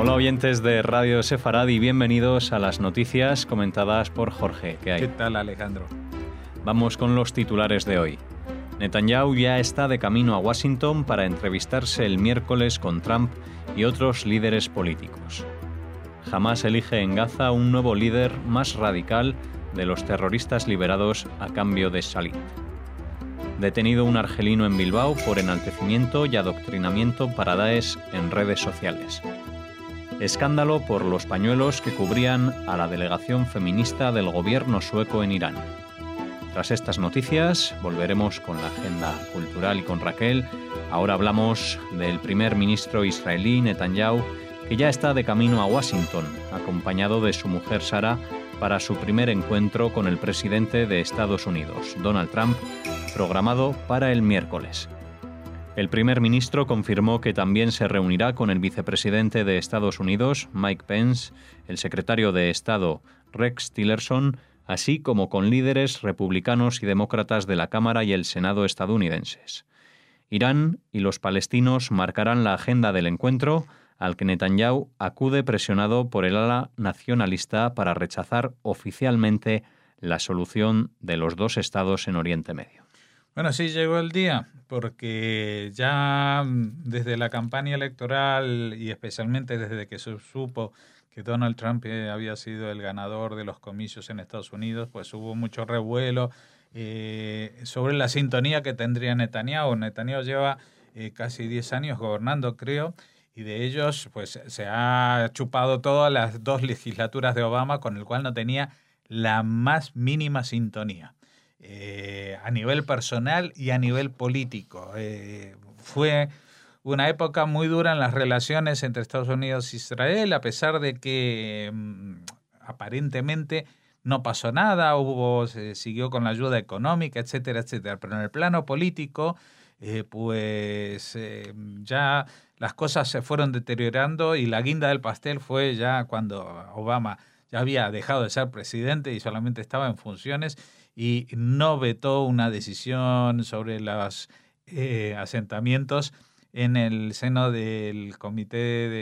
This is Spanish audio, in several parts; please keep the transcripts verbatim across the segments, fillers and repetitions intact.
Hola oyentes de Radio Sefarad y bienvenidos a las noticias comentadas por Jorge. ¿Qué hay? ¿Qué tal, Alejandro? Vamos con los titulares de hoy. Netanyahu ya está de camino a Washington para entrevistarse el miércoles con Trump y otros líderes políticos. Hamás elige en Gaza un nuevo líder más radical de los terroristas liberados a cambio de Shalit. Detenido un argelino en Bilbao por enaltecimiento y adoctrinamiento para Daesh en redes sociales. Escándalo por los pañuelos que cubrían a la delegación feminista del gobierno sueco en Irán. Tras estas noticias, volveremos con la agenda cultural y con Raquel. Ahora hablamos del primer ministro israelí, Netanyahu, que ya está de camino a Washington, acompañado de su mujer Sara, para su primer encuentro con el presidente de Estados Unidos, Donald Trump, programado para el miércoles. El primer ministro confirmó que también se reunirá con el vicepresidente de Estados Unidos, Mike Pence, el secretario de Estado, Rex Tillerson, así como con líderes republicanos y demócratas de la Cámara y el Senado estadounidenses. Irán y los palestinos marcarán la agenda del encuentro, al que Netanyahu acude presionado por el ala nacionalista para rechazar oficialmente la solución de los dos estados en Oriente Medio. Bueno, sí llegó el día, porque ya desde la campaña electoral y especialmente desde que se supo que Donald Trump había sido el ganador de los comicios en Estados Unidos, pues hubo mucho revuelo eh, sobre la sintonía que tendría Netanyahu. Netanyahu lleva eh, casi diez años gobernando, creo, y de ellos pues se ha chupado todas las dos legislaturas de Obama, con el cual no tenía la más mínima sintonía. Eh, a nivel personal y a nivel político. Eh, fue una época muy dura en las relaciones entre Estados Unidos e Israel, a pesar de que mm, aparentemente no pasó nada, hubo, se siguió con la ayuda económica, etcétera, etcétera. Pero en el plano político, eh, pues eh, ya las cosas se fueron deteriorando y la guinda del pastel fue ya cuando Obama ya había dejado de ser presidente y solamente estaba en funciones, y no vetó una decisión sobre los eh, asentamientos en el seno del Comité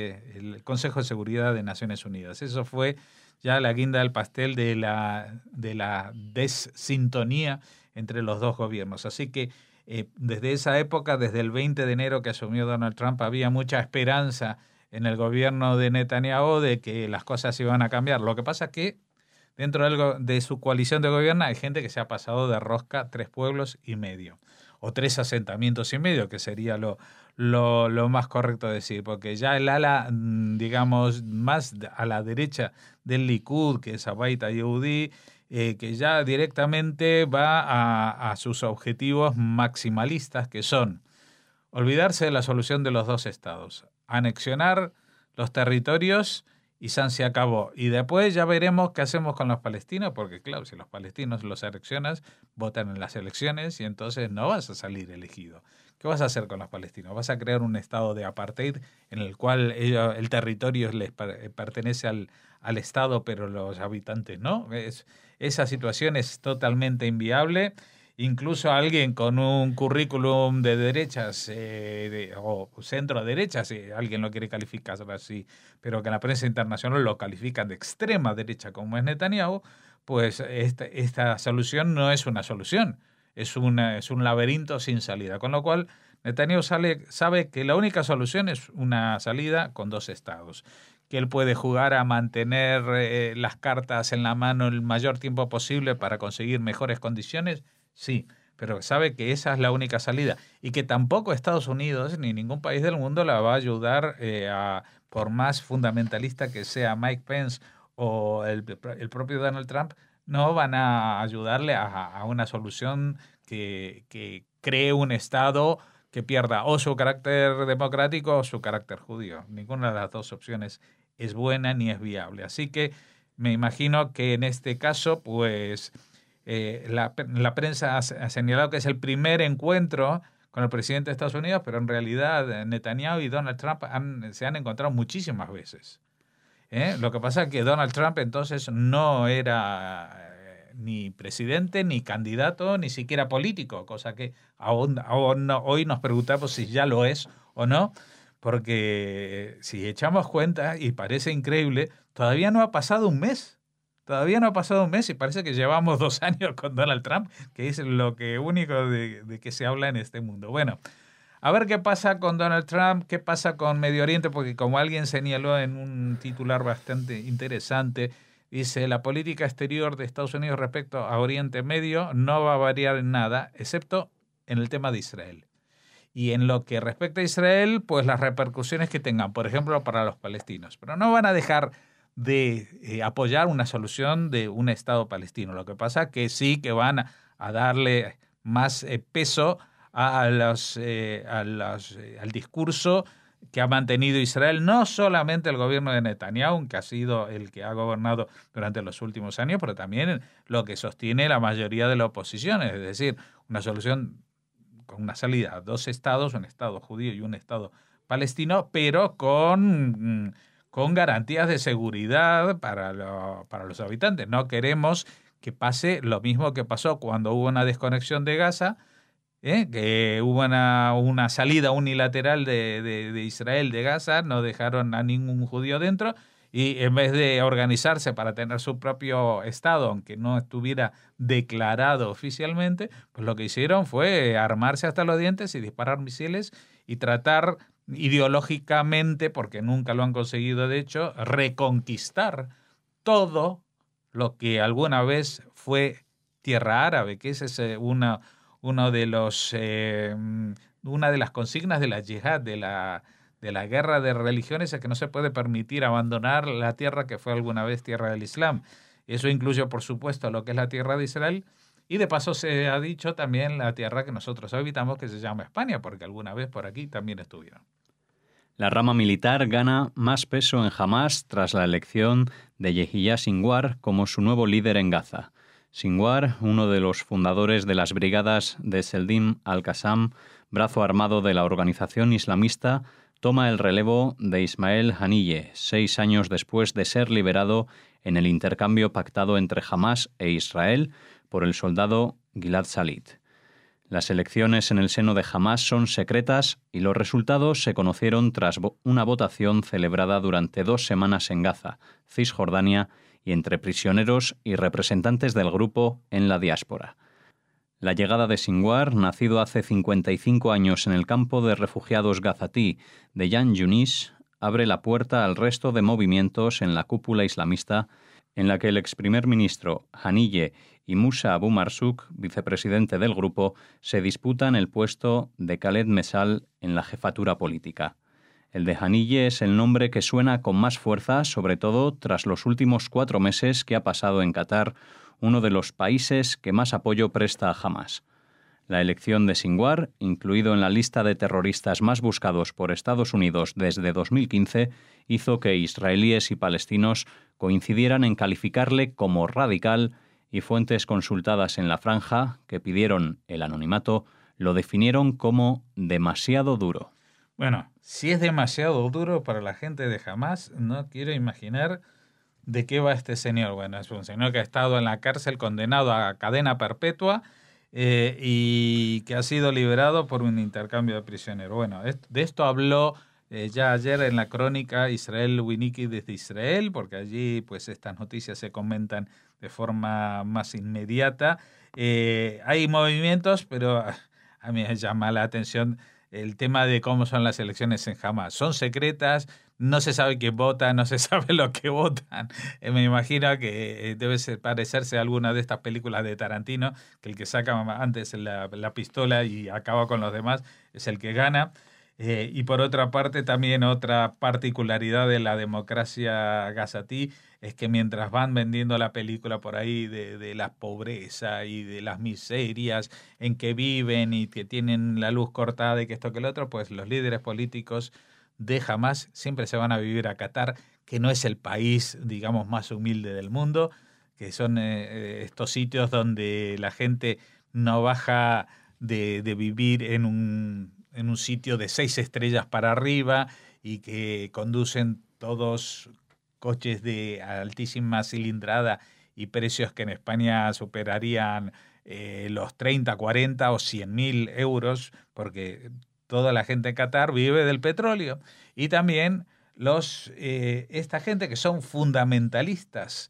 del Consejo de Seguridad de Naciones Unidas. Eso fue ya la guinda del pastel de la, de la desintonía entre los dos gobiernos. Así que eh, desde esa época, desde el veinte de enero que asumió Donald Trump, había mucha esperanza en el gobierno de Netanyahu de que las cosas iban a cambiar. Lo que pasa es que dentro de, de su coalición de gobierno hay gente que se ha pasado de rosca tres pueblos y medio, o tres asentamientos y medio, que sería lo, lo, lo más correcto decir, porque ya el ala, digamos, más a la derecha del Likud, que es Abait Yehudi, eh, que ya directamente va a, a sus objetivos maximalistas, que son olvidarse de la solución de los dos estados, anexionar los territorios y San se acabó. Y después ya veremos qué hacemos con los palestinos, porque claro, si los palestinos los seleccionas, votan en las elecciones y entonces no vas a salir elegido. ¿Qué vas a hacer con los palestinos? ¿Vas a crear un estado de apartheid en el cual ellos, el territorio les pertenece al, al Estado, pero los habitantes no? Es, esa situación es totalmente inviable. Incluso alguien con un currículum de derechas eh, de, o centro derecha, si alguien lo quiere calificar así, pero que en la prensa internacional lo califican de extrema derecha como es Netanyahu, pues esta, esta solución no es una solución, es, una, es un laberinto sin salida. Con lo cual Netanyahu sale, sabe que la única solución es una salida con dos estados, que él puede jugar a mantener eh, las cartas en la mano el mayor tiempo posible para conseguir mejores condiciones. Sí, pero sabe que esa es la única salida y que tampoco Estados Unidos ni ningún país del mundo la va a ayudar, eh, a, por más fundamentalista que sea Mike Pence o el, el propio Donald Trump, no van a ayudarle a, a una solución que, que cree un Estado que pierda o su carácter democrático o su carácter judío. Ninguna de las dos opciones es buena ni es viable. Así que me imagino que en este caso, pues Eh, la, la prensa ha, ha señalado que es el primer encuentro con el presidente de Estados Unidos, pero en realidad Netanyahu y Donald Trump han, se han encontrado muchísimas veces. ¿Eh? Lo que pasa es que Donald Trump entonces no era eh, ni presidente, ni candidato, ni siquiera político, cosa que aún, aún no, hoy nos preguntamos si ya lo es o no, porque si echamos cuenta, y parece increíble, todavía no ha pasado un mes. Todavía no ha pasado un mes y parece que llevamos dos años con Donald Trump, que es lo que único de, de que se habla en este mundo. Bueno, a ver qué pasa con Donald Trump, qué pasa con Medio Oriente, porque como alguien señaló en un titular bastante interesante, dice, la política exterior de Estados Unidos respecto a Oriente Medio no va a variar en nada, excepto en el tema de Israel. Y en lo que respecta a Israel, pues las repercusiones que tengan, por ejemplo, para los palestinos. Pero no van a dejar de eh, apoyar una solución de un Estado palestino. Lo que pasa es que sí que van a, a darle más eh, peso a, a los, eh, a los, eh, al discurso que ha mantenido Israel, no solamente el gobierno de Netanyahu, que ha sido el que ha gobernado durante los últimos años, pero también lo que sostiene la mayoría de la oposición, es decir, una solución con una salida a dos estados, un estado judío y un estado palestino, pero con, con garantías de seguridad para, lo, para los habitantes. No queremos que pase lo mismo que pasó cuando hubo una desconexión de Gaza, ¿eh? que hubo una, una salida unilateral de, de, de Israel de Gaza, no dejaron a ningún judío dentro, y en vez de organizarse para tener su propio Estado, aunque no estuviera declarado oficialmente, pues lo que hicieron fue armarse hasta los dientes y disparar misiles y tratar ideológicamente, porque nunca lo han conseguido de hecho, reconquistar todo lo que alguna vez fue tierra árabe, que ese es una, uno de los, eh, una de las consignas de la yihad, de la de la guerra de religiones, es que no se puede permitir abandonar la tierra que fue alguna vez tierra del Islam. Eso incluye, por supuesto, lo que es la tierra de Israel, y de paso se ha dicho también la tierra que nosotros habitamos, que se llama España, porque alguna vez por aquí también estuvieron. La rama militar gana más peso en Hamás tras la elección de Yehia Sinwar como su nuevo líder en Gaza. Sinwar, uno de los fundadores de las brigadas de Seldim al-Qassam, brazo armado de la organización islamista, toma el relevo de Ismael Haniyeh, seis años después de ser liberado en el intercambio pactado entre Hamás e Israel por el soldado Gilad Shalit. Las elecciones en el seno de Hamás son secretas y los resultados se conocieron tras una votación celebrada durante dos semanas en Gaza, Cisjordania, y entre prisioneros y representantes del grupo en la diáspora. La llegada de Sinwar, nacido hace cincuenta y cinco años en el campo de refugiados gazatí de Yan Yunis, abre la puerta al resto de movimientos en la cúpula islamista, en la que el ex primer ministro Haniyeh y Musa Abu Marzuk, vicepresidente del grupo, se disputan el puesto de Khaled Mesal en la jefatura política. El de Haniyeh es el nombre que suena con más fuerza, sobre todo tras los últimos cuatro meses que ha pasado en Qatar, uno de los países que más apoyo presta a Hamás. La elección de Sinwar, incluido en la lista de terroristas más buscados por Estados Unidos desde dos mil quince, hizo que israelíes y palestinos coincidieran en calificarle como radical, y fuentes consultadas en la franja, que pidieron el anonimato, lo definieron como demasiado duro. Bueno, si es demasiado duro para la gente de Hamás, no quiero imaginar ¿de qué va este señor? Bueno, es un señor que ha estado en la cárcel condenado a cadena perpetua eh, y que ha sido liberado por un intercambio de prisioneros. Bueno, de esto habló eh, ya ayer en la crónica Israel Winiki desde Israel, porque allí pues estas noticias se comentan de forma más inmediata. Eh, hay movimientos, pero a mí me llama la atención el tema de cómo son las elecciones en Hamás. Son secretas, no se sabe quién vota, no se sabe lo que votan. Eh, me imagino que debe ser, parecerse a alguna de estas películas de Tarantino, que el que saca antes la, la pistola y acaba con los demás es el que gana. Eh, y por otra parte, también otra particularidad de la democracia gazatí es que mientras van vendiendo la película por ahí de, de la pobreza y de las miserias en que viven y que tienen la luz cortada y que esto que lo otro, pues los líderes políticos de Hamás siempre se van a vivir a Qatar, que no es el país, digamos, más humilde del mundo, que son eh, estos sitios donde la gente no baja de, de vivir en un, en un sitio de seis estrellas para arriba y que conducen todos coches de altísima cilindrada y precios que en España superarían eh, los treinta, cuarenta o cien mil euros, porque toda la gente en Qatar vive del petróleo. Y también los, eh, esta gente que son fundamentalistas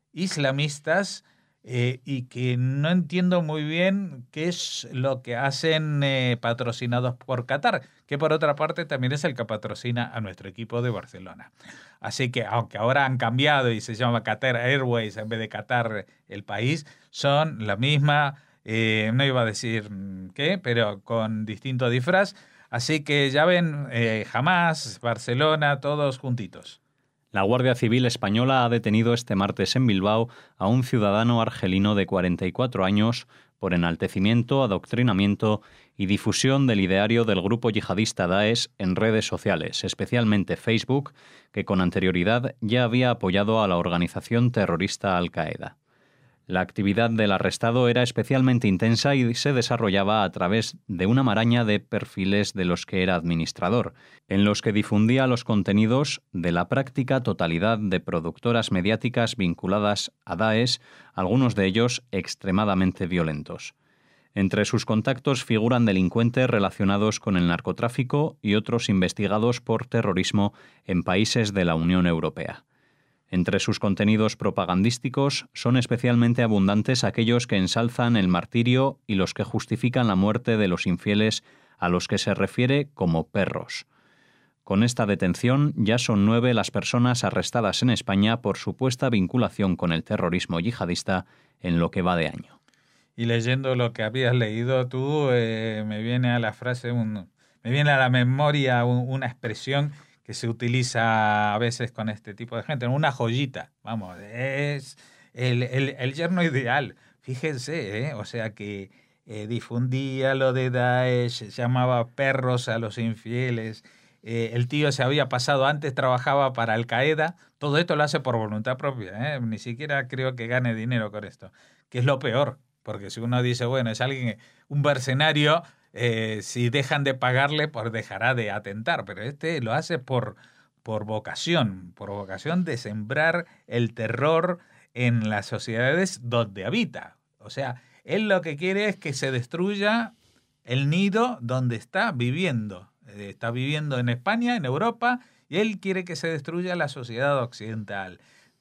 islamistas eh, y que no entiendo muy bien qué es lo que hacen eh, patrocinados por Qatar, que por otra parte también es el que patrocina a nuestro equipo de Barcelona. Así que aunque ahora han cambiado y se llama Qatar Airways en vez de Qatar el país, son la misma, eh, no iba a decir qué, pero con distinto disfraz. Así que ya ven, eh, Hamas, Barcelona, todos juntitos. La Guardia Civil española ha detenido este martes en Bilbao a un ciudadano argelino de cuarenta y cuatro años por enaltecimiento, adoctrinamiento y difusión del ideario del grupo yihadista Daesh en redes sociales, especialmente Facebook, que con anterioridad ya había apoyado a la organización terrorista Al-Qaeda. La actividad del arrestado era especialmente intensa y se desarrollaba a través de una maraña de perfiles de los que era administrador, en los que difundía los contenidos de la práctica totalidad de productoras mediáticas vinculadas a Daesh, algunos de ellos extremadamente violentos. Entre sus contactos figuran delincuentes relacionados con el narcotráfico y otros investigados por terrorismo en países de la Unión Europea. Entre sus contenidos propagandísticos son especialmente abundantes aquellos que ensalzan el martirio y los que justifican la muerte de los infieles a los que se refiere como perros. Con esta detención ya son nueve las personas arrestadas en España por supuesta vinculación con el terrorismo yihadista en lo que va de año. Y leyendo lo que habías leído tú, eh, me viene a la frase, un, me viene a la memoria un, una expresión que se utiliza a veces con este tipo de gente, una joyita, vamos, es el, el, el yerno ideal, fíjense, ¿eh? O sea que eh, difundía lo de Daesh, llamaba perros a los infieles, eh, el tío se había pasado, antes trabajaba para Al-Qaeda, todo esto lo hace por voluntad propia, ¿eh? Ni siquiera creo que gane dinero con esto, que es lo peor, porque si uno dice, bueno, es alguien, un mercenario, Eh, si dejan de pagarle, pues dejará de atentar, pero este lo hace por, por vocación, por vocación de sembrar el terror en las sociedades donde habita. O sea, él lo que quiere es que se destruya el nido donde está viviendo. Eh, está viviendo en España, en Europa, y él quiere que se destruya la sociedad occidental,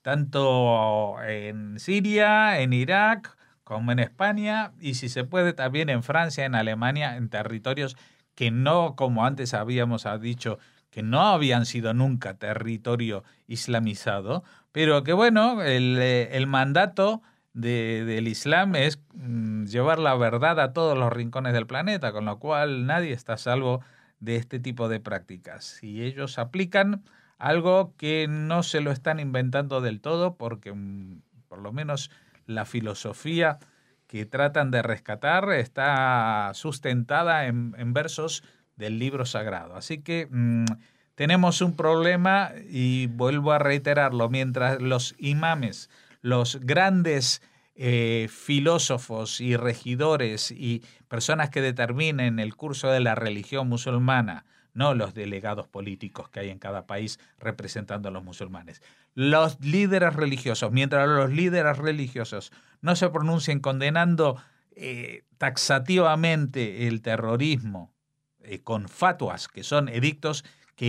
tanto en Siria, en Irak, como en España, y si se puede también en Francia, en Alemania, en territorios que no, como antes habíamos dicho, que no habían sido nunca territorio islamizado, pero que bueno, el, el mandato de, del Islam es mm, llevar la verdad a todos los rincones del planeta, con lo cual nadie está a salvo de este tipo de prácticas. Y ellos aplican algo que no se lo están inventando del todo, porque mm, por lo menos la filosofía que tratan de rescatar está sustentada en, en versos del libro sagrado. Así que mmm, tenemos un problema y vuelvo a reiterarlo, mientras los imames, los grandes eh, filósofos y regidores y personas que determinen el curso de la religión musulmana, no los delegados políticos que hay en cada país representando a los musulmanes. Los líderes religiosos, mientras los líderes religiosos no se pronuncien condenando eh, taxativamente el terrorismo eh, con fatuas, que son edictos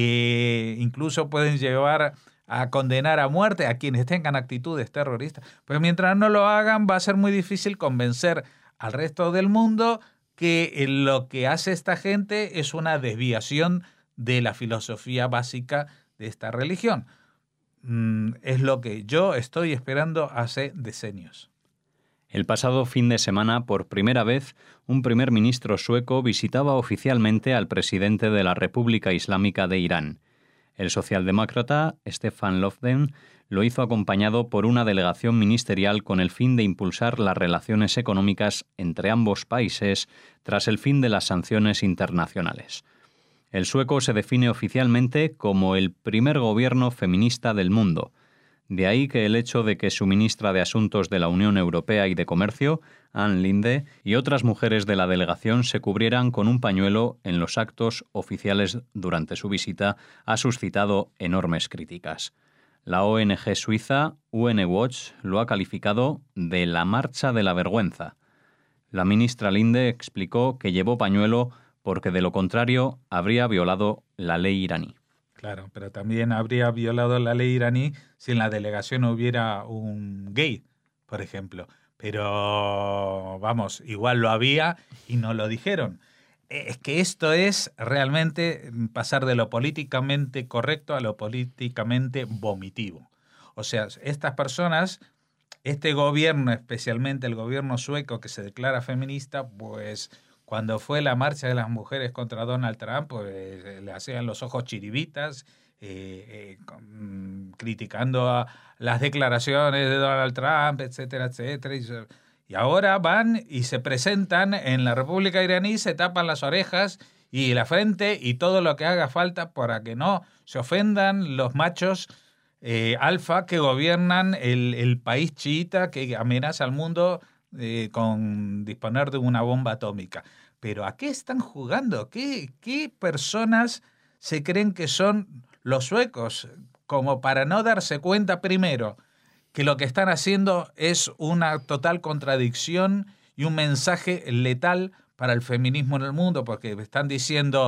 que incluso pueden llevar a condenar a muerte a quienes tengan actitudes terroristas, pues mientras no lo hagan va a ser muy difícil convencer al resto del mundo que lo que hace esta gente es una desviación de la filosofía básica de esta religión. Mm, es lo que yo estoy esperando hace decenios. El pasado fin de semana, por primera vez, un primer ministro sueco visitaba oficialmente al presidente de la República Islámica de Irán. El socialdemócrata Stefan Löfven lo hizo acompañado por una delegación ministerial con el fin de impulsar las relaciones económicas entre ambos países tras el fin de las sanciones internacionales. El sueco se define oficialmente como el primer gobierno feminista del mundo. De ahí que el hecho de que su ministra de Asuntos de la Unión Europea y de Comercio, Ann Linde, y otras mujeres de la delegación se cubrieran con un pañuelo en los actos oficiales durante su visita ha suscitado enormes críticas. La O N G suiza U N Watch lo ha calificado de la marcha de la vergüenza. La ministra Linde explicó que llevó pañuelo porque de lo contrario habría violado la ley iraní. Claro, pero también habría violado la ley iraní si en la delegación hubiera un gay, por ejemplo. Pero, vamos, igual lo había y no lo dijeron. Es que esto es realmente pasar de lo políticamente correcto a lo políticamente vomitivo. O sea, estas personas, este gobierno, especialmente el gobierno sueco que se declara feminista, pues cuando fue la marcha de las mujeres contra Donald Trump, pues le hacían los ojos chiribitas, eh, eh, con, criticando a las declaraciones de Donald Trump, etcétera, etcétera. Y, y ahora van y se presentan en la República Iraní, se tapan las orejas y la frente y todo lo que haga falta para que no se ofendan los machos eh, alfa que gobiernan el, el país chiita que amenaza al mundo eh, con disponer de una bomba atómica. Pero ¿a qué están jugando? ¿Qué, qué personas se creen que son los suecos? Como para no darse cuenta primero que lo que están haciendo es una total contradicción y un mensaje letal para el feminismo en el mundo, porque están diciendo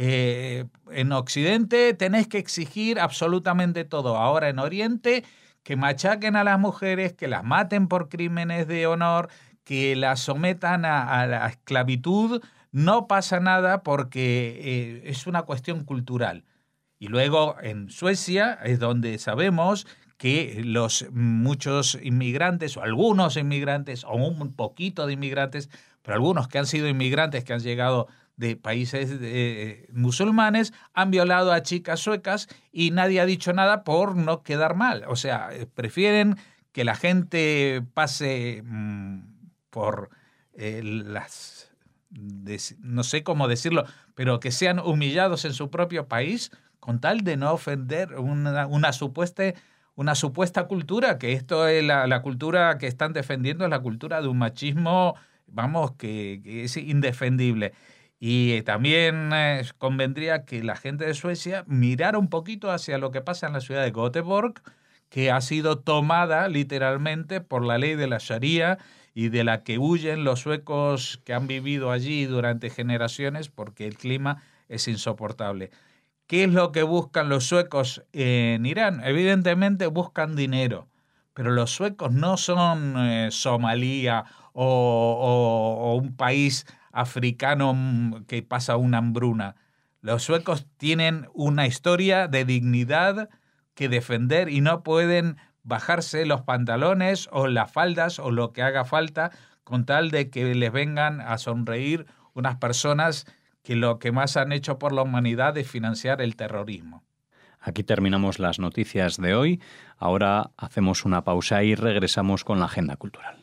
eh, en Occidente tenés que exigir absolutamente todo, ahora en Oriente que machaquen a las mujeres, que las maten por crímenes de honor, que las sometan a, a la esclavitud, no pasa nada porque eh, es una cuestión cultural. Y luego en Suecia es donde sabemos que los muchos inmigrantes, o algunos inmigrantes, o un poquito de inmigrantes, pero algunos que han sido inmigrantes, que han llegado de países eh, musulmanes, han violado a chicas suecas y nadie ha dicho nada por no quedar mal. O sea, prefieren que la gente pase mmm, por eh, las... De, no sé cómo decirlo, pero que sean humillados en su propio país con tal de no ofender una, una supuesta... una supuesta cultura, que esto es la, la cultura que están defendiendo, es la cultura de un machismo, vamos, que, que es indefendible. Y también eh, convendría que la gente de Suecia mirara un poquito hacia lo que pasa en la ciudad de Göteborg, que ha sido tomada literalmente por la ley de la Sharia y de la que huyen los suecos que han vivido allí durante generaciones porque el clima es insoportable. ¿Qué es lo que buscan los suecos en Irán? Evidentemente buscan dinero, pero los suecos no son eh, Somalia o, o, o un país africano que pasa una hambruna. Los suecos tienen una historia de dignidad que defender y no pueden bajarse los pantalones o las faldas o lo que haga falta con tal de que les vengan a sonreír unas personas que lo que más han hecho por la humanidad es financiar el terrorismo. Aquí terminamos las noticias de hoy. Ahora hacemos una pausa y regresamos con la agenda cultural.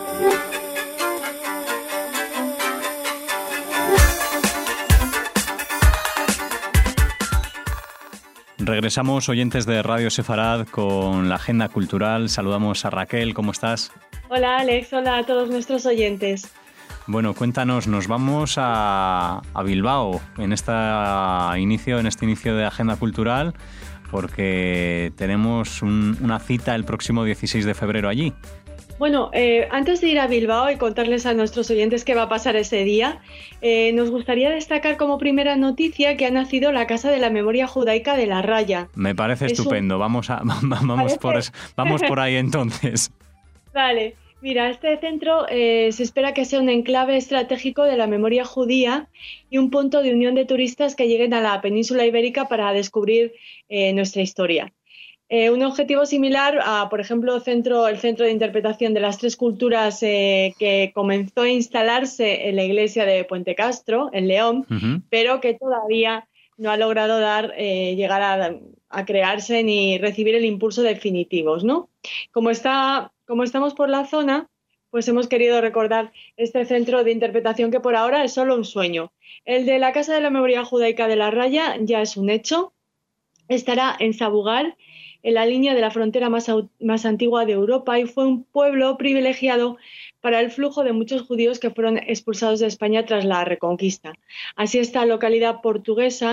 Regresamos, oyentes de Radio Sefarad, con la agenda cultural. Saludamos a Raquel, ¿cómo estás? Hola Alex, hola a todos nuestros oyentes. Bueno, cuéntanos, nos vamos a, a Bilbao en, esta inicio, en este inicio de agenda cultural, porque tenemos un, una cita el próximo dieciséis de febrero allí. Bueno, eh, antes de ir a Bilbao y contarles a nuestros oyentes qué va a pasar ese día, eh, nos gustaría destacar como primera noticia que ha nacido la Casa de la Memoria Judaica de La Raya. Me parece es estupendo, un... vamos, a, vamos, por, vamos por ahí entonces. Vale. Mira, este centro eh, se espera que sea un enclave estratégico de la memoria judía y un punto de unión de turistas que lleguen a la península ibérica para descubrir eh, nuestra historia. Eh, un objetivo similar a, por ejemplo, centro, el Centro de Interpretación de las Tres Culturas eh, que comenzó a instalarse en la iglesia de Puente Castro, en León, uh-huh. pero que todavía no ha logrado dar, eh, llegar a, a crearse ni recibir el impulso definitivo, ¿no? Como está... Como estamos por la zona, pues hemos querido recordar este centro de interpretación que por ahora es solo un sueño. El de la Casa de la Memoria Judaica de La Raya ya es un hecho. Estará en Sabugal, en la línea de la frontera más, más antigua de Europa, y fue un pueblo privilegiado para el flujo de muchos judíos que fueron expulsados de España tras la Reconquista. Así, esta localidad portuguesa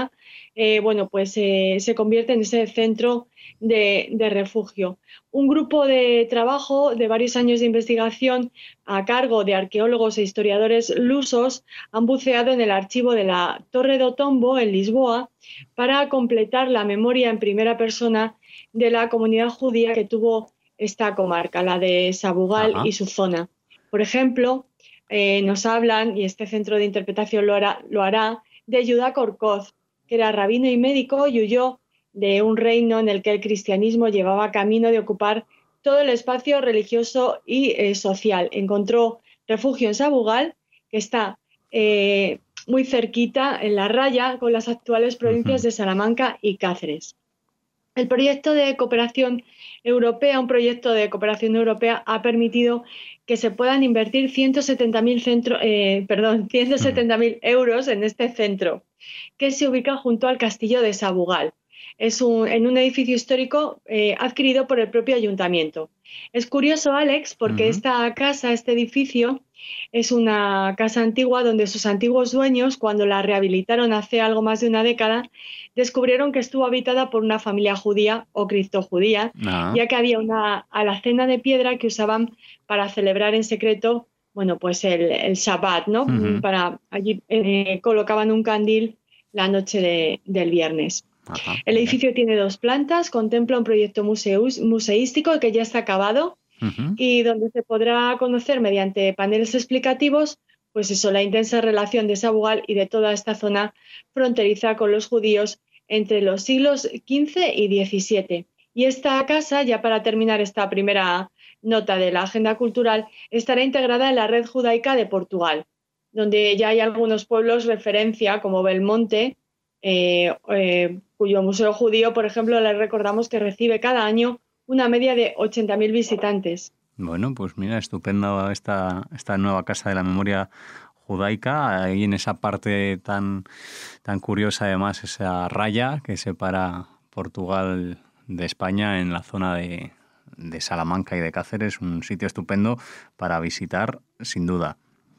eh, bueno, pues eh, se convierte en ese centro de, de refugio. Un grupo de trabajo de varios años de investigación a cargo de arqueólogos e historiadores lusos han buceado en el archivo de la Torre do Tombo, en Lisboa, para completar la memoria en primera persona de la comunidad judía que tuvo esta comarca, la de Sabugal Ajá. y su zona. Por ejemplo, eh, nos hablan, y este centro de interpretación lo hará, lo hará de Judá Korkóz, que era rabino y médico y huyó de un reino en el que el cristianismo llevaba camino de ocupar todo el espacio religioso y eh, social. Encontró refugio en Sabugal, que está eh, muy cerquita, en la raya con las actuales provincias Uh-huh. de Salamanca y Cáceres. El proyecto de cooperación europea, un proyecto de cooperación europea, ha permitido que se puedan invertir ciento setenta mil centro, eh, perdón, ciento setenta mil euros en este centro, que se ubica junto al castillo de Sabugal. Es un, en un edificio histórico eh, adquirido por el propio ayuntamiento. Es curioso, Alex, porque Uh-huh. esta casa, este edificio, es una casa antigua donde sus antiguos dueños, cuando la rehabilitaron hace algo más de una década, descubrieron que estuvo habitada por una familia judía o criptojudía, Ah. ya que había una alacena de piedra que usaban para celebrar en secreto, bueno, pues el, el Shabbat, ¿no? Uh-huh. Para allí eh, colocaban un candil la noche de, del viernes. Ajá, el mira. edificio tiene dos plantas, contempla un proyecto museus, museístico que ya está acabado Uh-huh. y donde se podrá conocer mediante paneles explicativos, pues eso, la intensa relación de Sabugal y de toda esta zona fronteriza con los judíos entre los siglos quince y diecisiete. Y esta casa, ya para terminar esta primera nota de la agenda cultural, estará integrada en la red judaica de Portugal, donde ya hay algunos pueblos referencia como Belmonte, eh, eh, cuyo museo judío, por ejemplo, les recordamos que recibe cada año una media de ochenta mil visitantes. Bueno, pues mira, estupenda esta, esta nueva Casa de la Memoria Judaica, ahí en esa parte tan, tan curiosa, además, esa raya que separa Portugal de España en la zona de, de Salamanca y de Cáceres, un sitio estupendo para visitar, sin duda.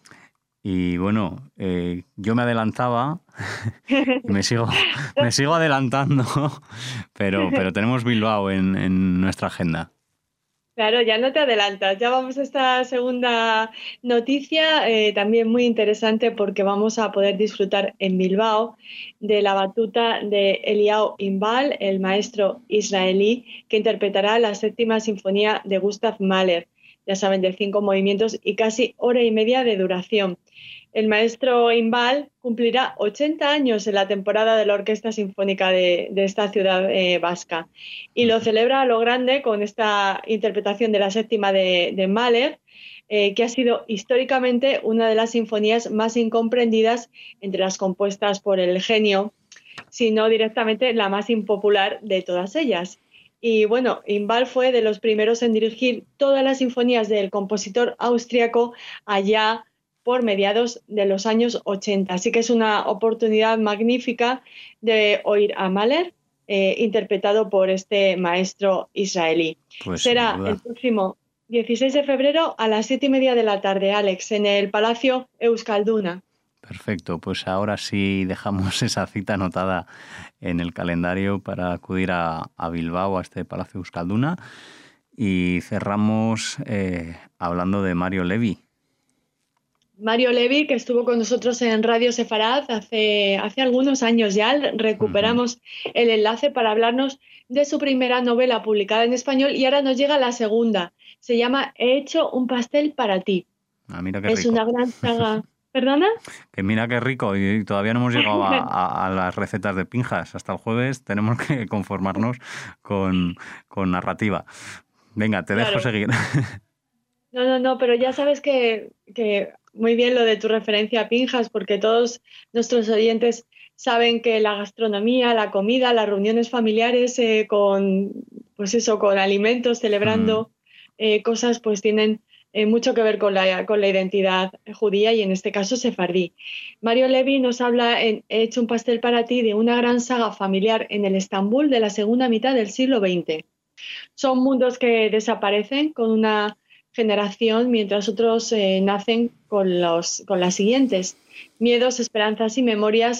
Y bueno, eh, yo me adelantaba y me sigo, me sigo adelantando, pero, pero tenemos Bilbao en, en nuestra agenda. Claro, ya no te adelantas. Ya vamos a esta segunda noticia, eh, también muy interesante porque vamos a poder disfrutar en Bilbao de la batuta de Eliyahu Inbal, el maestro israelí, que interpretará la séptima sinfonía de Gustav Mahler. Ya saben, de cinco movimientos y casi hora y media de duración. El maestro Inbal cumplirá ochenta años en la temporada de la Orquesta Sinfónica de, de esta ciudad eh, vasca y lo celebra a lo grande con esta interpretación de la séptima de, de Mahler, eh, que ha sido históricamente una de las sinfonías más incomprendidas entre las compuestas por el genio, sino directamente la más impopular de todas ellas. Y bueno, Inbal fue de los primeros en dirigir todas las sinfonías del compositor austriaco allá por mediados de los años ochenta. Así que es una oportunidad magnífica de oír a Mahler eh, interpretado por este maestro israelí. Pues será el próximo dieciséis de febrero a las siete y media de la tarde, Alex, en el Palacio Euskalduna. Perfecto, pues ahora sí dejamos esa cita anotada en el calendario para acudir a, a Bilbao, a este Palacio Euskalduna, y cerramos eh, hablando de Mario Levi. Mario Levi, que estuvo con nosotros en Radio Sefarad hace, hace algunos años ya, recuperamos uh-huh. el enlace para hablarnos de su primera novela publicada en español y ahora nos llega la segunda. Se llama He hecho un pastel para ti. Ah, mira qué es rico. Una gran saga. ¿Perdona? Que mira qué rico y todavía no hemos llegado a, a, a las recetas de Pinjas. Hasta el jueves tenemos que conformarnos con, con narrativa. Venga, te claro. dejo seguir. No, no, no, pero ya sabes que, que muy bien lo de tu referencia a Pinjas, porque todos nuestros oyentes saben que la gastronomía, la comida, las reuniones familiares eh, con, pues eso, con alimentos, celebrando mm. eh, cosas, pues tienen eh, mucho que ver con la, con la identidad judía y en este caso sefardí. Mario Levi nos habla en He hecho un pastel para ti de una gran saga familiar en el Estambul de la segunda mitad del siglo veinte. Son mundos que desaparecen con una generación, mientras otros eh, nacen con, los, con las siguientes. Miedos, esperanzas y memorias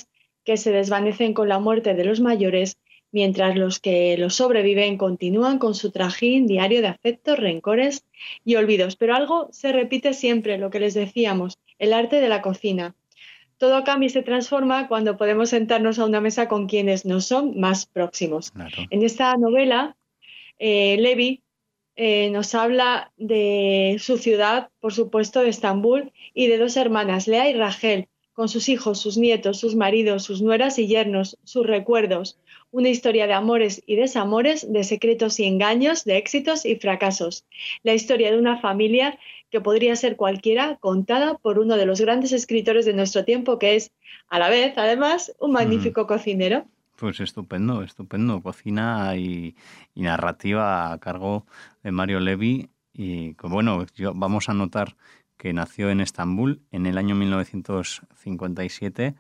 que se desvanecen con la muerte de los mayores, mientras los que los sobreviven continúan con su trajín diario de afectos, rencores y olvidos. Pero algo se repite siempre, lo que les decíamos, el arte de la cocina. Todo cambia y se transforma cuando podemos sentarnos a una mesa con quienes nos son más próximos. Claro. En esta novela, eh, Levi eh, nos habla de su ciudad, por supuesto, de Estambul, y de dos hermanas, Lea y Rachel, con sus hijos, sus nietos, sus maridos, sus nueras y yernos, sus recuerdos. Una historia de amores y desamores, de secretos y engaños, de éxitos y fracasos. La historia de una familia que podría ser cualquiera, contada por uno de los grandes escritores de nuestro tiempo, que es, a la vez, además, un magnífico mm. cocinero. Pues estupendo, estupendo. Cocina y, y narrativa a cargo de Mario Levi. Y bueno, yo, vamos a notar que nació en Estambul en el año mil novecientos cincuenta y siete.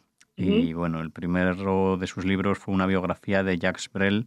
Y bueno, el primero de sus libros fue una biografía de Jacques Brel.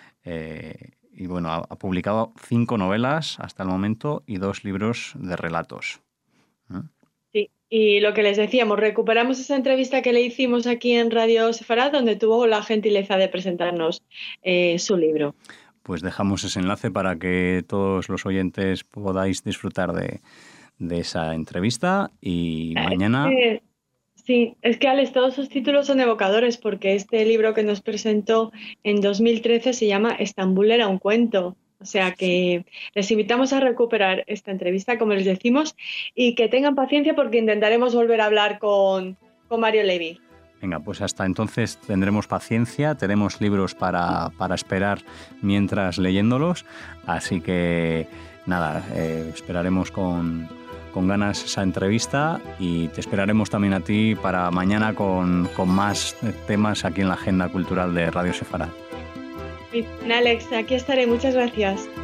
Eh, y bueno, ha, ha publicado cinco novelas hasta el momento y dos libros de relatos. ¿Eh? Sí, y lo que les decíamos, recuperamos esa entrevista que le hicimos aquí en Radio Sefarad, donde tuvo la gentileza de presentarnos eh, su libro. Pues dejamos ese enlace para que todos los oyentes podáis disfrutar de, de esa entrevista. Y mañana... Eh, Sí, es que Alex, todos sus títulos son evocadores porque este libro que nos presentó en dos mil trece se llama Estambul era un cuento. O sea que les invitamos a recuperar esta entrevista, como les decimos, y que tengan paciencia porque intentaremos volver a hablar con, con Mario Levi. Venga, pues hasta entonces tendremos paciencia, tenemos libros para, para esperar mientras leyéndolos, así que nada, eh, esperaremos con... con ganas esa entrevista y te esperaremos también a ti para mañana con, con más temas aquí en la agenda cultural de Radio Sefarad. Bien, Alex, aquí estaré. Muchas gracias.